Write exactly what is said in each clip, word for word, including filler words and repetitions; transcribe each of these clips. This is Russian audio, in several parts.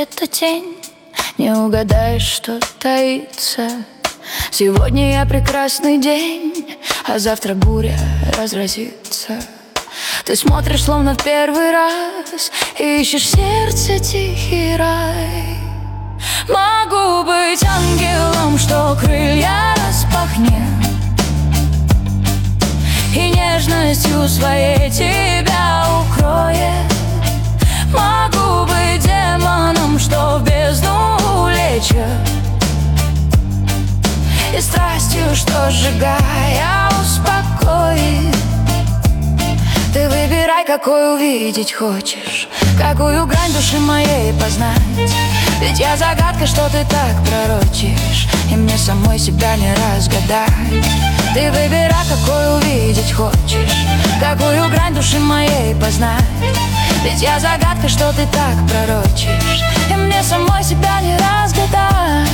это тень, не угадаешь, что таится. Сегодня я прекрасный день, а завтра буря разразится. Ты смотришь словно в первый раз и ищешь в сердце тихий рай. Могу быть ангелом, что крылья распахнет и нежностью своей тебя укроет. Могу быть демоном, что в бездну улечет и страстью, что сжигая, успокоит. Ты выбирай, какой увидеть хочешь, какую грань души моей познать. Ведь я загадка, что ты так пророчишь, и мне самой себя не разгадать. Ты выбирай, какой увидеть хочешь, какую грань души моей познать. Ведь я загадка, что ты так пророчишь, и мне самой себя не разгадать.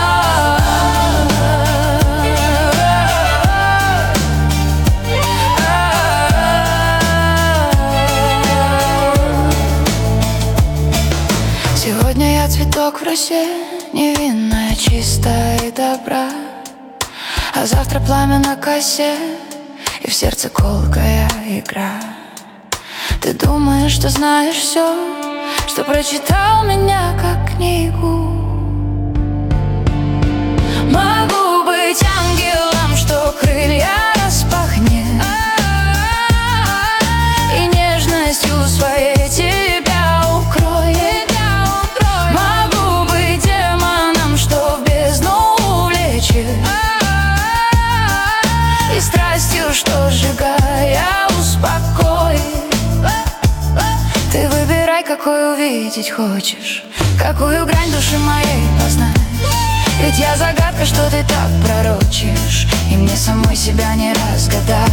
Сегодня я цветок в росе, невинная, чистая и добра. А завтра пламя на косе, и в сердце колкая игра. Ты думаешь, что знаешь все, что прочитал меня как книгу. Могу быть ангелом, что крылья распахнет и нежностью своей тебя укроет. Могу быть демоном, что в бездну увлечет и страстью, что сжигая, успокоит. Ты выбирай, какой увидеть хочешь, какую грань души моей познать. Ведь я загадка, что ты так пророчишь, и мне самой себя не разгадать.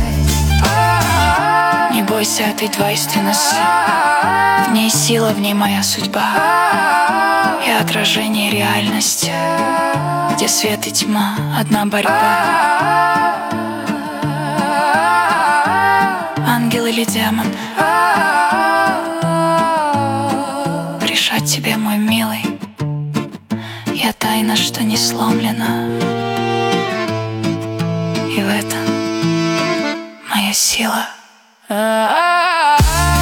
Не бойся этой двойственности, в ней сила, в ней моя судьба. И отражение реальности, где свет и тьма, одна борьба. Ангел или демон, решать тебе, мой милый. Я тайна, что не сломлена, и в этом моя сила.